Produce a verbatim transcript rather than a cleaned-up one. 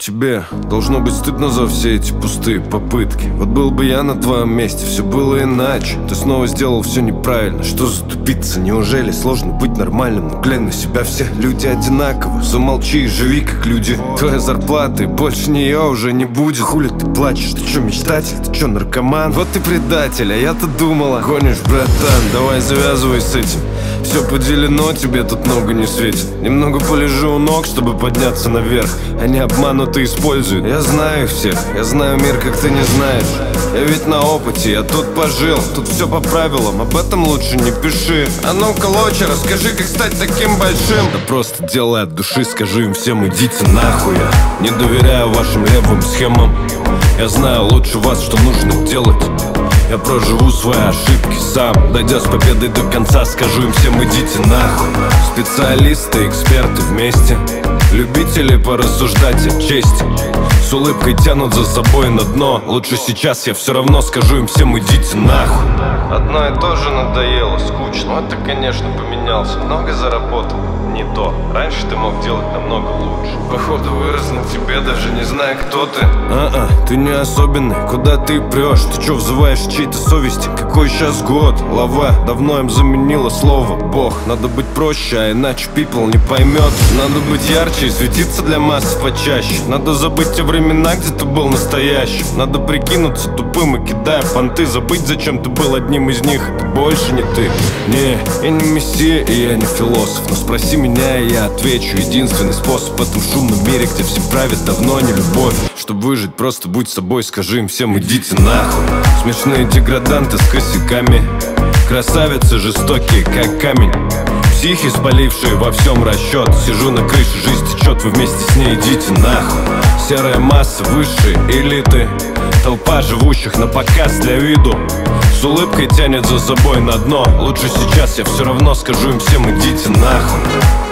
Тебе должно быть стыдно за все эти пустые попытки. Вот был бы я на твоем месте, все было иначе. Ты снова сделал все неправильно. Что за тупица? Неужели сложно быть нормальным? Ну глянь на себя, все люди одинаковы. Замолчи и живи как люди. Твоя зарплата и больше нее уже не будет. Хули ты плачешь? Ты че, мечтатель? Ты че, наркоман? Вот ты предатель, а я-то думала. Гонишь, братан, давай завязывай с этим. Все поделено, тебе тут много не светит. Немного полежу у ног, чтобы подняться наверх. Они обманут и используют. Я знаю их всех, я знаю мир, как ты не знаешь. Я ведь на опыте, я тут пожил. Тут все по правилам, об этом лучше не пиши. А ну-ка, лоча, расскажи, как стать таким большим. Да просто делай от души, скажи им всем, идите нахуй. Я не доверяю вашим левым схемам. Я знаю лучше вас, что нужно делать. Я проживу свои ошибки сам. Дойдя с победой до конца, скажу им всем, идите нахуй. Специалисты, эксперты вместе, любители порассуждать о чести. С улыбкой тянут за собой на дно. Лучше сейчас я все равно скажу им всем, идите нахуй. Одно и то же надоело, скучно. Вот ты, конечно, поменялся, много заработал. Не то, раньше ты мог делать намного лучше. Походу вырос на тебе, даже не зная, кто ты. А-а, ты не особенный, куда ты прешь? Ты че взываешь чьей-то совести? Какой сейчас год? Лава давно им заменила слово Бог. Надо быть проще, а иначе people не поймет. Надо быть ярче и светиться для масс почаще. Надо забыть те времена, где ты был настоящим. Надо прикинуться тупым и кидая понты. Забыть, зачем ты был одним из них, это больше не ты. Не, я не мессия и я не философ. Но спроси меня, и я отвечу. Единственный способ в этом шумном мире, где все правит давно не любовь. Чтобы выжить, просто будь собой, скажи им всем, идите нахуй. Смешные деграданты с косяками, красавицы жестокие, как камень. Психи, спалившие во всем расчет. Сижу на крыше, жизнь течет, вы вместе с ней, идите нахуй. Серая масса высшей элиты, толпа живущих на показ для виду. С улыбкой тянет за собой на дно. Лучше сейчас я все равно скажу им всем, идите нахуй.